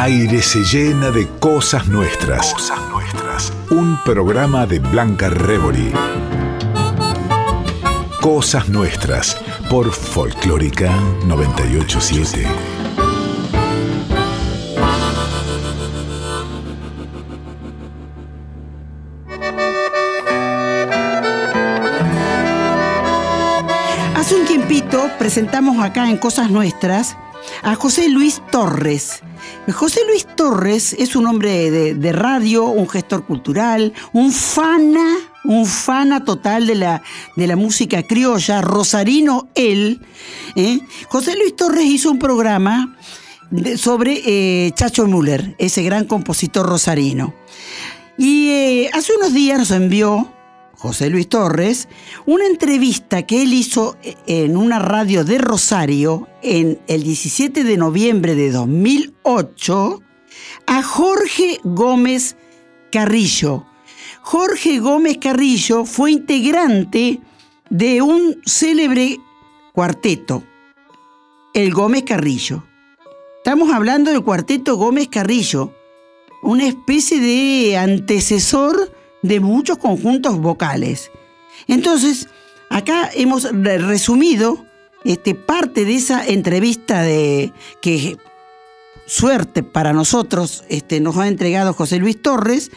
aire se llena de cosas nuestras. Cosas nuestras. Un programa de Blanca Rebori. Cosas nuestras por Folclórica 987. Hace un tiempito presentamos acá en Cosas Nuestras a José Luis Torres. José Luis Torres es un hombre de radio, un gestor cultural, un fana total de la música criolla, rosarino él. José Luis Torres hizo un programa sobre Chacho Müller, ese gran compositor rosarino. Y hace unos días nos envió José Luis Torres una entrevista que él hizo en una radio de Rosario en el 17 de noviembre de 2008 a Jorge Gómez Carrillo. Jorge Gómez Carrillo fue integrante de un célebre cuarteto, el Gómez Carrillo. Estamos hablando del cuarteto Gómez Carrillo, una especie de antecesor de muchos conjuntos vocales. Entonces, acá hemos resumido parte de esa entrevista que suerte para nosotros nos ha entregado José Luis Torres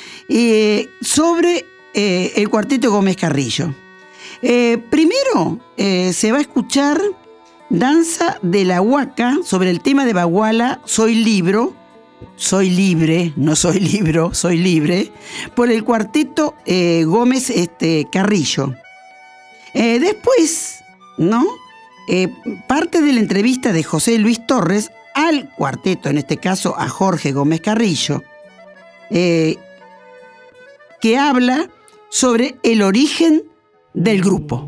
sobre el cuarteto Gómez Carrillo. Primero se va a escuchar Danza de la Huaca sobre el tema de Baguala, Soy libre, no soy libro, soy libre, por el cuarteto Gómez Carrillo. Después, parte de la entrevista de José Luis Torres al cuarteto, en este caso a Jorge Gómez Carrillo, que habla sobre el origen del grupo.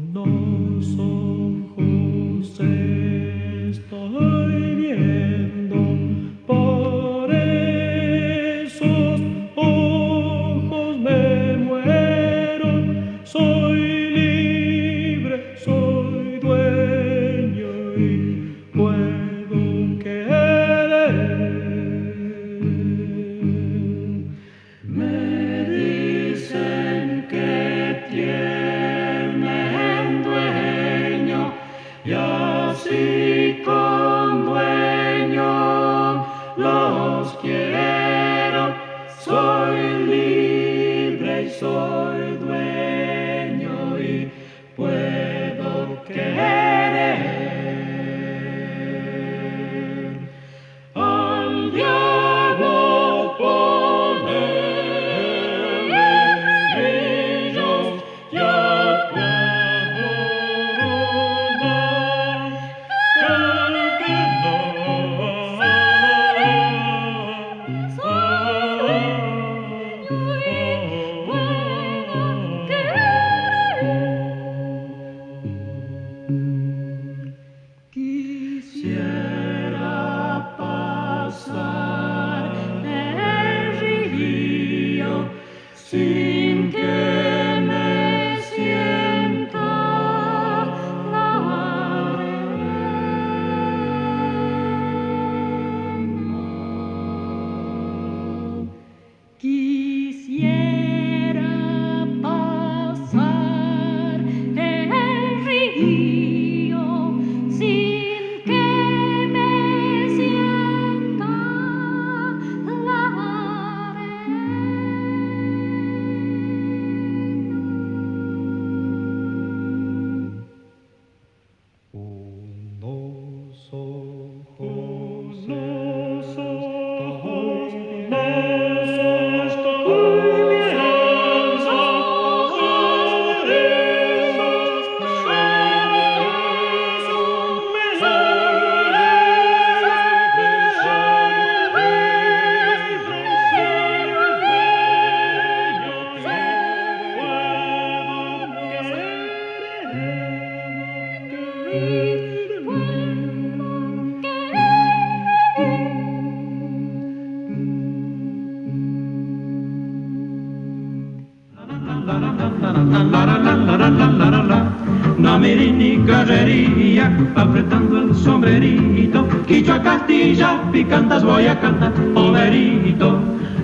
na Mirin y carrería, apretando el sombrerito, quicho a Castilla, picantas voy a cantar, poderito.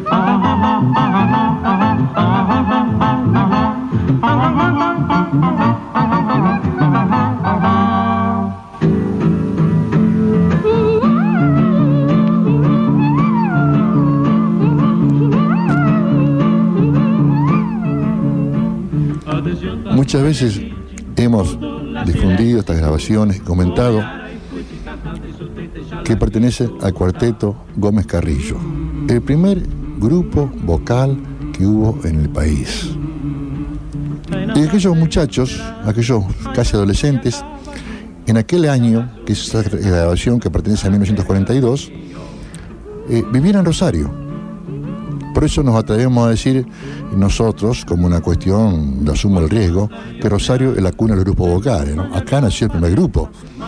Muchas veces hemos difundido estas grabaciones y comentado que pertenece al cuarteto Gómez Carrillo, el primer grupo vocal que hubo en el país. Y aquellos muchachos, aquellos casi adolescentes, en aquel año, que es esta grabación que pertenece a 1942, vivían en Rosario. Por eso nos atrevemos a decir nosotros, como una cuestión de asumo el riesgo, que Rosario es la cuna del grupo vocales, ¿no? Acá nació el primer grupo.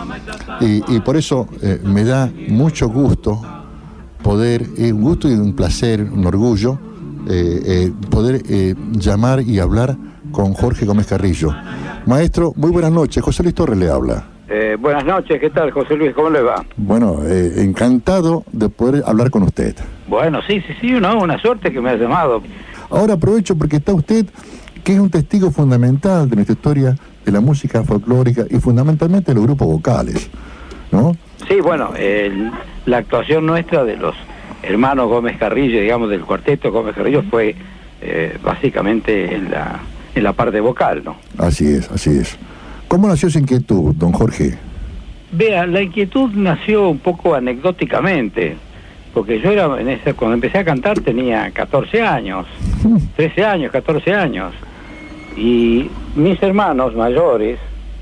Y por eso me da mucho gusto poder, un gusto y un placer, un orgullo, poder llamar y hablar con Jorge Gómez Carrillo. Maestro, muy buenas noches. José Luis Torres le habla. Buenas noches, ¿qué tal, José Luis? ¿Cómo le va? Bueno, encantado de poder hablar con usted. Bueno, sí, una suerte que me ha llamado. Ahora aprovecho porque está usted, que es un testigo fundamental de nuestra historia de la música folclórica y fundamentalmente de los grupos vocales, ¿no? Sí, bueno, la actuación nuestra de los hermanos Gómez Carrillo, digamos, del cuarteto Gómez Carrillo, fue básicamente en la parte vocal, ¿no? Así es, así es. ¿Cómo nació esa inquietud, don Jorge? Vea, la inquietud nació un poco anecdóticamente, porque yo cuando empecé a cantar tenía 14 años, 13 años, 14 años, y mis hermanos mayores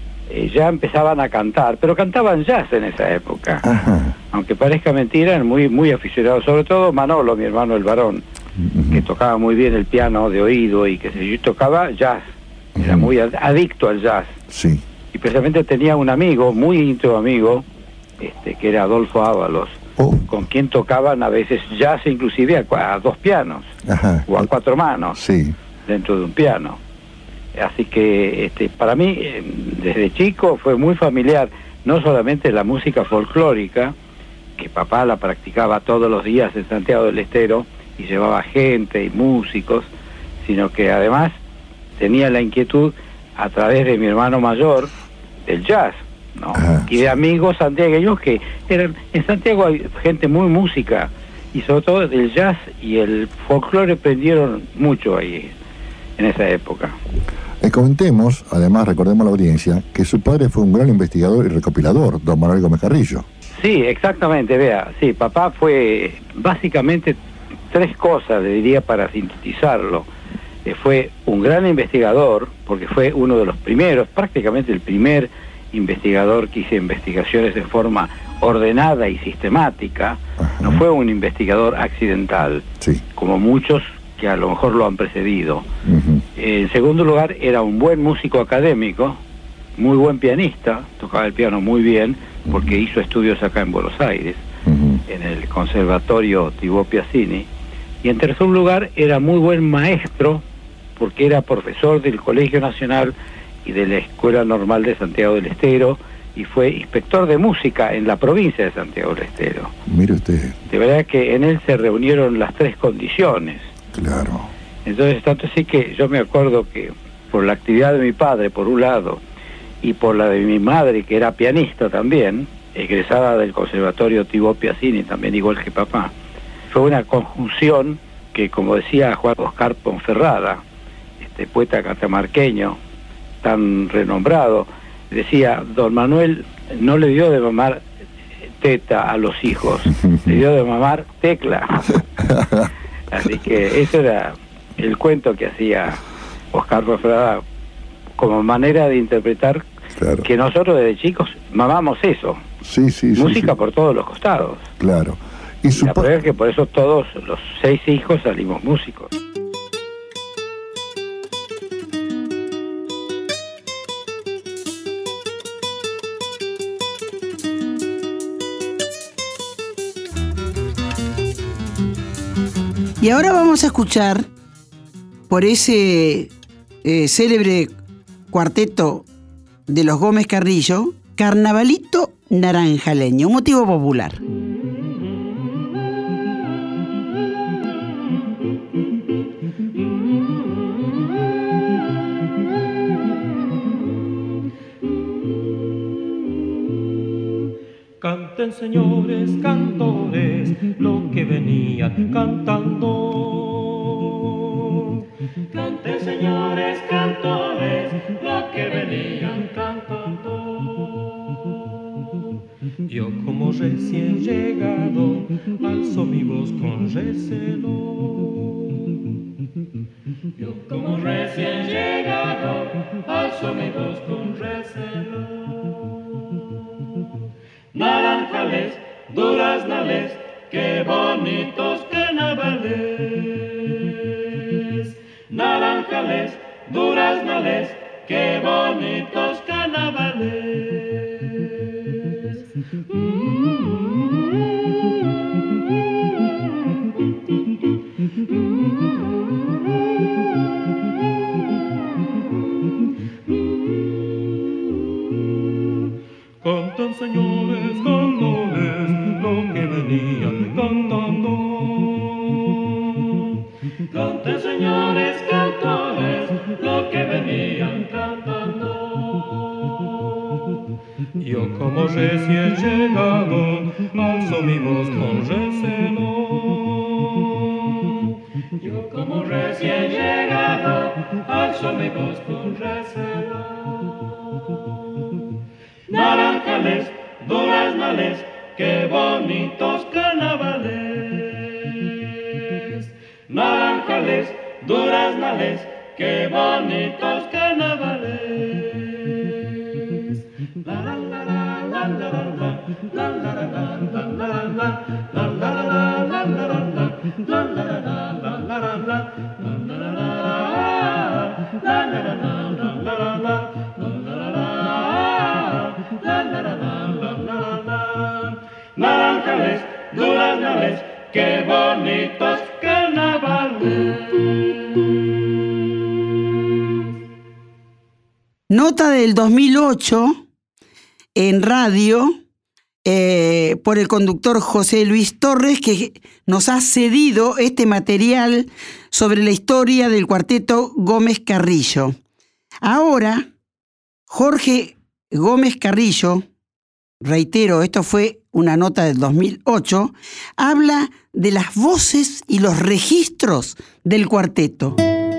ya empezaban a cantar, pero cantaban jazz en esa época. Ajá. Aunque parezca mentira, eran muy, muy aficionados, sobre todo Manolo, mi hermano el varón, que tocaba muy bien el piano de oído y que yo tocaba jazz. Era muy adicto al jazz. Sí. Y precisamente tenía un amigo, muy íntimo amigo, que era Adolfo Ábalos, con quien tocaban a veces jazz inclusive a dos pianos. Ajá. O a cuatro manos. Sí. Dentro de un piano. Así que para mí, desde chico, fue muy familiar, no solamente la música folclórica, que papá la practicaba todos los días en Santiago del Estero, y llevaba gente y músicos, sino que además tenía la inquietud a través de mi hermano mayor del jazz, ¿no? Y de amigos santiagueños que eran, en Santiago hay gente muy música, y sobre todo el jazz y el folclore prendieron mucho ahí en esa época. Comentemos, además recordemos a la audiencia, que su padre fue un gran investigador y recopilador, don Manuel Gómez Carrillo. Sí, exactamente, vea, sí, papá fue básicamente tres cosas, le diría para sintetizarlo. Fue un gran investigador, porque fue uno de los primeros, prácticamente el primer investigador que hizo investigaciones de forma ordenada y sistemática. Ajá. No fue un investigador accidental, sí, como muchos que a lo mejor lo han precedido. Uh-huh. En segundo lugar, era un buen músico académico, muy buen pianista, tocaba el piano muy bien, porque hizo estudios acá en Buenos Aires, en el Conservatorio Thibaut Piazzini. Y en tercer lugar, era muy buen maestro, porque era profesor del Colegio Nacional y de la Escuela Normal de Santiago del Estero, y fue inspector de música en la provincia de Santiago del Estero. Mire usted. De verdad que en él se reunieron las tres condiciones. Claro. Entonces, tanto así que yo me acuerdo que por la actividad de mi padre, por un lado, y por la de mi madre, que era pianista también, egresada del Conservatorio Thibaut Piazzini, también igual que papá, fue una conjunción que, como decía Juan Oscar Ponferrada, poeta catamarqueño tan renombrado, decía, don Manuel no le dio de mamar teta a los hijos, le dio de mamar tecla. Así que eso era el cuento que hacía Oscar Ponferrada como manera de interpretar, claro, que nosotros desde chicos mamamos eso. Sí, música sí. Por todos los costados. Claro. Y la prueba es que por eso todos los 6 hijos salimos músicos. Y ahora vamos a escuchar por ese célebre cuarteto de los Gómez Carrillo, Carnavalito Naranjaleño, un motivo popular. Canten, señores cantores, lo que venían cantando. Canten, señores cantores, lo que venían cantando. Yo como recién llegado, alzo mi voz con recelo. Yo como recién llegado, alzo mi voz con recelo. Naranjales, duraznales, qué bonitos carnavales. Naranjales, duraznales, qué bonitos carnavales. Cantan, señores cantores, lo que venían cantando. Canten, señores cantores, lo que venían cantando. Yo como recién llegado, alzo mi voz con recelo. Yo como recién llegado, alzo mi voz con recelo. Naranjales, duraznales, qué bonitos carnavales. Naranjales, duraznales, qué bonitos carnavales. La la la la la la la la la naranjales, duraznales, qué bonitos carnavales. Nota del 2008 en radio por el conductor José Luis Torres, que nos ha cedido este material sobre la historia del cuarteto Gómez Carrillo. Ahora, Jorge Gómez Carrillo, reitero, esto fue una nota del 2008, habla de las voces y los registros del cuarteto.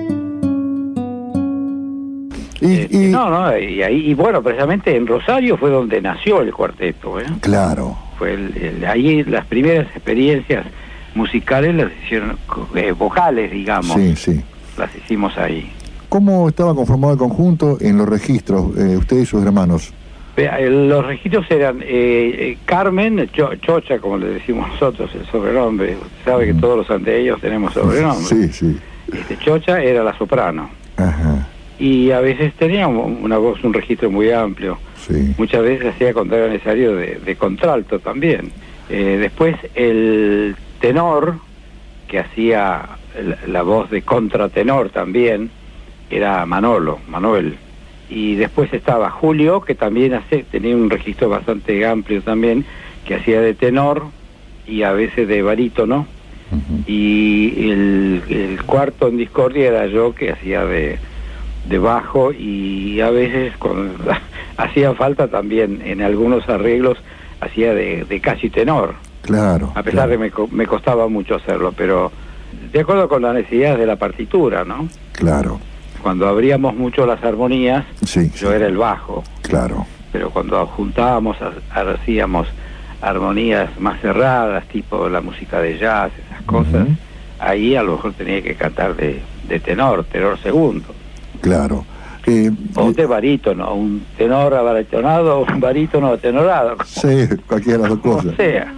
Y bueno, precisamente en Rosario fue donde nació el cuarteto, ¿eh? Claro. Fue ahí las primeras experiencias musicales las hicieron, vocales, digamos. Sí, sí. Las hicimos ahí. ¿Cómo estaba conformado el conjunto en los registros, usted y sus hermanos? Los registros eran Carmen, Chocha, como le decimos nosotros, el sobrenombre. Usted sabe que todos los anteellos tenemos sobrenombre. Sí, sí. Chocha era la soprano. Ajá. Y a veces tenía una voz, un registro muy amplio. Sí. Muchas veces hacía contrario necesario de contralto también. Después el tenor, que hacía la voz de contratenor también, era Manuel. Y después estaba Julio, que también tenía un registro bastante amplio también, que hacía de tenor y a veces de barítono. Uh-huh. Y el cuarto en discordia era yo, que hacía de bajo, y a veces cuando hacía falta también en algunos arreglos hacía de casi tenor. Claro. A pesar de que me costaba mucho hacerlo, pero de acuerdo con las necesidades de la partitura, ¿no? Claro. Cuando abríamos mucho las armonías, sí, yo era el bajo. Claro. Pero cuando juntábamos, hacíamos armonías más cerradas, tipo la música de jazz, esas cosas, uh-huh. Ahí a lo mejor tenía que cantar de tenor segundo. Claro. O de barítono, un tenor abaritonado o un barítono atenorado. Sí, cualquiera de las dos cosas. O sea.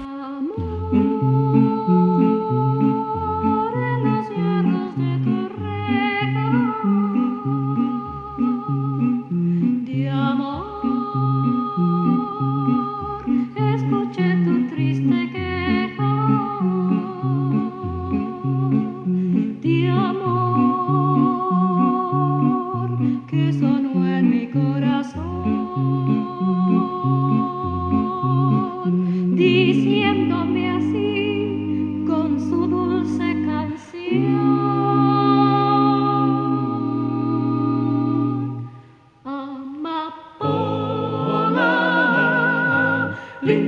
Que sonó en mi corazón.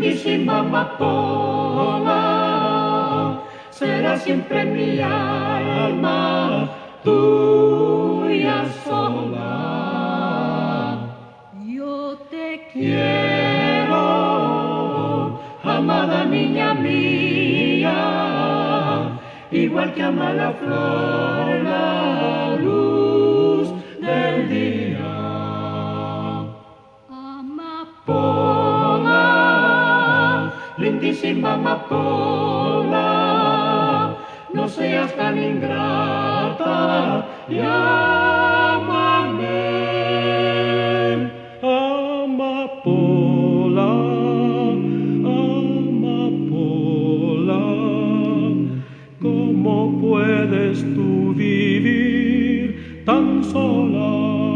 lindísima amapola, será siempre mi alma, tuya sola. Yo te quiero, amada niña mía, igual que ama la flor la luz del día. Amapola, lindísima amapola, no seas tan ingrata, llámame. Amapola, amapola, ¿cómo puedes tú vivir tan sola?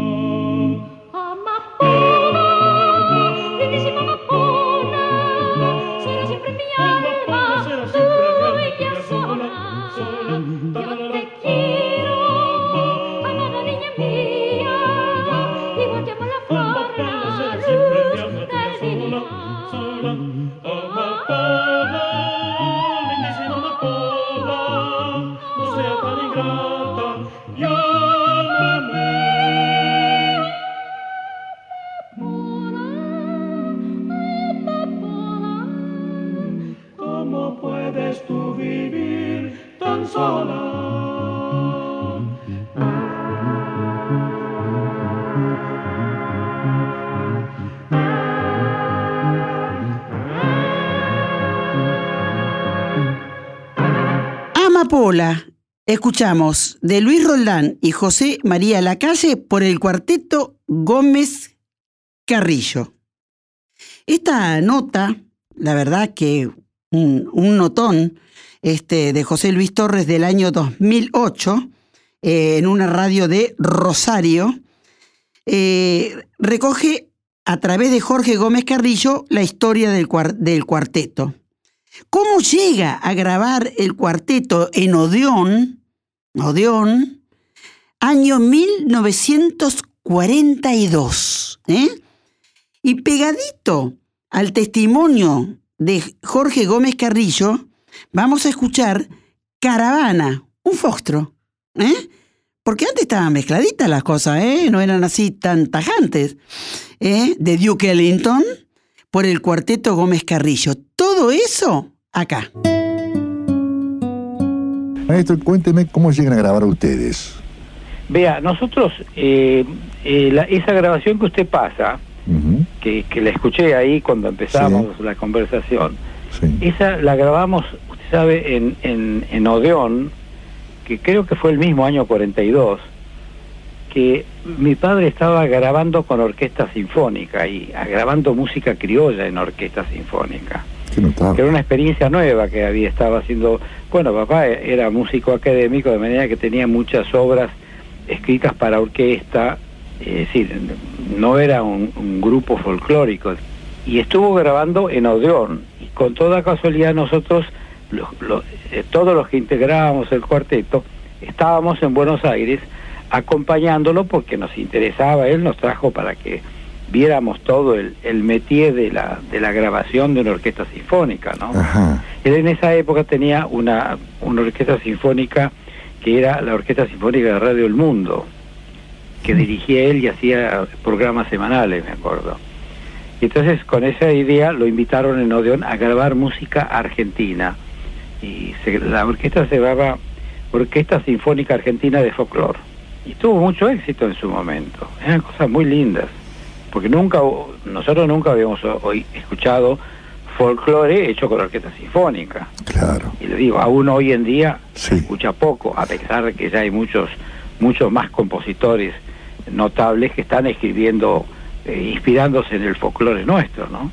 Amapola, lindísima amapola, será siempre mi alma, tuya sola. Yo te quiero, amada niña mía, igual que ama la flor la luz del día. Amapola, lindísima amapola, no sea tan ingrata, llámame. ¿Cómo puedes tú vivir tan sola? Amapola, escuchamos de Luis Roldán y José María Lacalle por el cuarteto Gómez Carrillo. Esta nota, la verdad que un notón de José Luis Torres del año 2008, en una radio de Rosario, recoge a través de Jorge Gómez Carrillo la historia del cuarteto. ¿Cómo llega a grabar el cuarteto en Odeón, año 1942? Y pegadito al testimonio de Jorge Gómez Carrillo, vamos a escuchar Caravana, un foxtrot, porque antes estaban mezcladitas las cosas, no eran así tan tajantes, de Duke Ellington por el cuarteto Gómez Carrillo. Todo eso acá. Maestro, cuénteme cómo llegan a grabar ustedes. Vea, nosotros, esa grabación que usted pasa, que la escuché ahí cuando empezamos la conversación, esa la grabamos, usted sabe, en Odeón, que creo que fue el mismo año 42, que mi padre estaba grabando con orquesta sinfónica y grabando música criolla en orquesta sinfónica. Que era una experiencia nueva que estaba haciendo. Bueno, papá era músico académico, de manera que tenía muchas obras escritas para orquesta, es decir, no era un grupo folclórico. Y estuvo grabando en Odeón, y con toda casualidad nosotros, todos los que integrábamos el cuarteto, estábamos en Buenos Aires acompañándolo porque nos interesaba. Él nos trajo para que viéramos todo el métier de la grabación de una orquesta sinfónica, ¿no? Ajá. Él en esa época tenía una orquesta sinfónica que era la Orquesta Sinfónica de Radio El Mundo, que dirigía él y hacía programas semanales, me acuerdo. Y entonces con esa idea lo invitaron en Odeón a grabar música argentina. Y la orquesta se llamaba Orquesta Sinfónica Argentina de Folclore. Y tuvo mucho éxito en su momento. Eran cosas muy lindas. Porque nosotros nunca habíamos escuchado folclore hecho con orquesta sinfónica. Claro. Y le digo, aún hoy en día se escucha poco, a pesar de que ya hay muchos más compositores notables que están escribiendo, inspirándose en el folclore nuestro, ¿no?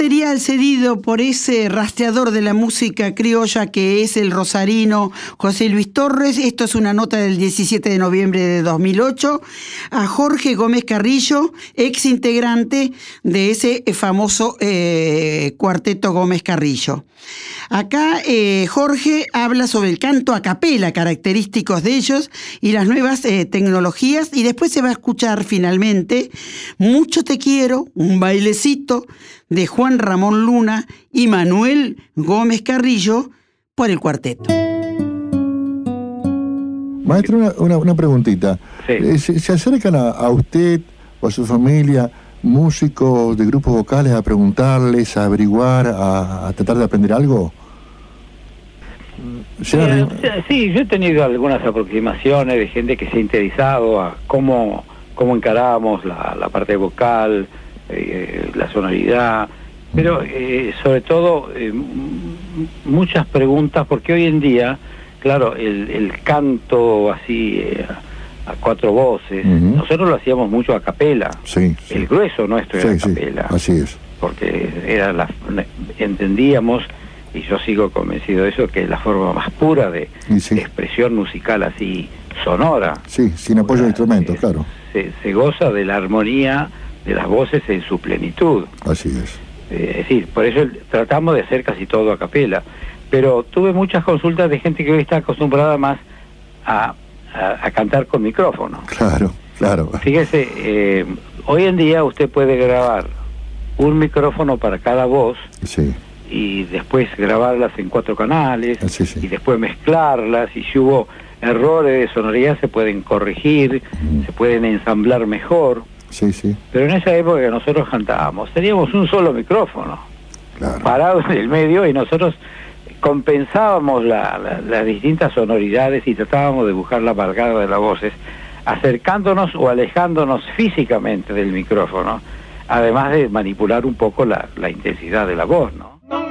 material cedido por ese rastreador de la música criolla que es el rosarino José Luis Torres. Esto es una nota del 17 de noviembre de 2008 a Jorge Gómez Carrillo, ex integrante de ese famoso cuarteto Gómez Carrillo. Acá Jorge habla sobre el canto a capela, característicos de ellos y las nuevas tecnologías, y después se va a escuchar finalmente Mucho te quiero, un bailecito de Juan Ramón Luna y Manuel Gómez Carrillo por el cuarteto. Maestro, una preguntita. Sí. ¿Se acercan a usted o a su familia músicos de grupos vocales a preguntarles, a averiguar, a tratar de aprender algo? Sí, yo he tenido algunas aproximaciones de gente que se ha interesado a cómo encarábamos la parte vocal, la sonoridad, pero sobre todo muchas preguntas, porque hoy en día, claro, el canto así a cuatro voces, nosotros lo hacíamos mucho a capela. Sí. El grueso nuestro era a capela. Así es. Porque entendíamos, y yo sigo convencido de eso, que es la forma más pura de expresión musical así sonora. Sí, sin apoyo de instrumentos, claro. Se goza de la armonía de las voces en su plenitud. Así es. Es decir, por eso tratamos de hacer casi todo a capela. Pero tuve muchas consultas de gente que hoy está acostumbrada más a cantar con micrófono. Claro. Fíjese, hoy en día usted puede grabar un micrófono para cada voz. Sí. Y después grabarlas en 4 canales, sí. Y después mezclarlas, y si hubo errores de sonoridad se pueden corregir, se pueden ensamblar mejor. Sí. Pero en esa época que nosotros cantábamos, teníamos un solo micrófono, parado en el medio, y nosotros compensábamos las distintas sonoridades y tratábamos de buscar la amalgama de las voces, acercándonos o alejándonos físicamente del micrófono, además de manipular un poco la intensidad de la voz, ¿no?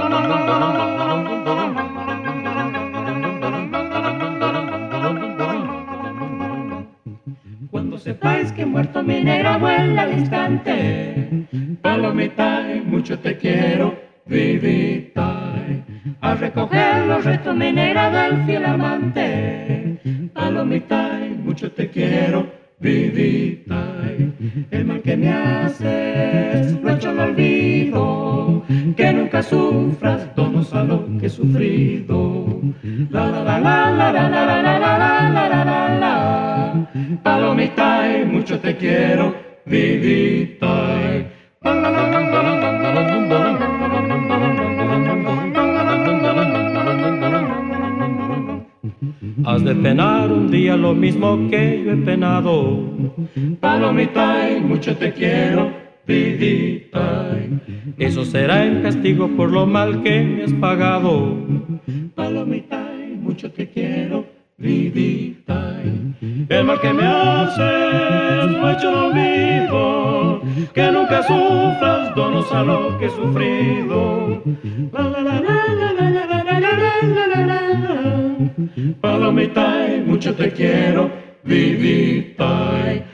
Cuando sepáis que muerto mi negra vuela al instante, palomita, mucho te quiero, vivita, a recoger los restos mi negra del fiel amante, palomita, mucho te quiero, vivita, el mal que me haces lo hecho al olvido, que nunca sufras todos a lo que he sufrido. La la la la la la la la la la la la la la. Palomita, mucho te quiero, vivita. Has de penar un día lo mismo que yo he penado. Palomita, mucho te quiero, vidita. Eso será en castigo por lo mal que me has pagado. Palomita, mucho te quiero, vidita. El mal que me haces lo he hecho al olvido, que nunca sufras donos a lo que he sufrido. La la la la la la la la la la la la. Palomita, mucho te quiero, vivita.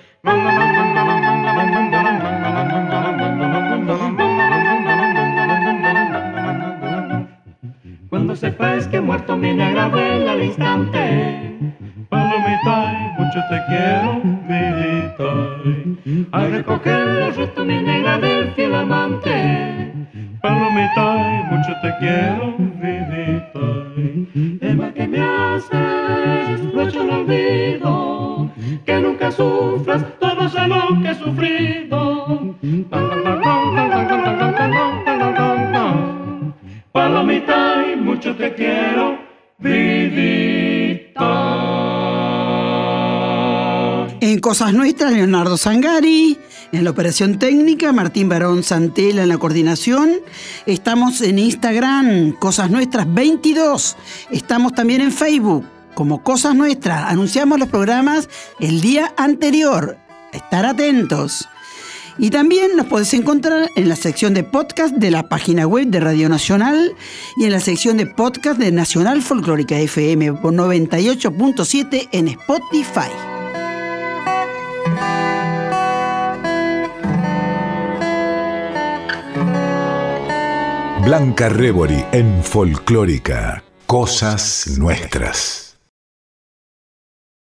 Cuando sepáis que he muerto mi negra vuela al instante, palomita, mucho te quiero, vivita. A recoger los restos mi negra del fiel amante, palomita, mucho te quiero, vivita. El mal que me haces lo hecho al olvido, que nunca sufras todo sé lo que he sufrido. Palomita, mucho te quiero, vivita. En Cosas Nuestras, Leonardo Zangari. En la operación técnica, Martín Barón Santela en la coordinación. Estamos en Instagram, Cosas Nuestras 22. Estamos también en Facebook, como Cosas Nuestras. Anunciamos los programas el día anterior. Estar atentos. Y también nos podés encontrar en la sección de podcast de la página web de Radio Nacional y en la sección de podcast de Nacional Folclórica FM por 98.7 en Spotify. Blanca Rebori en Folclórica. Cosas Nuestras.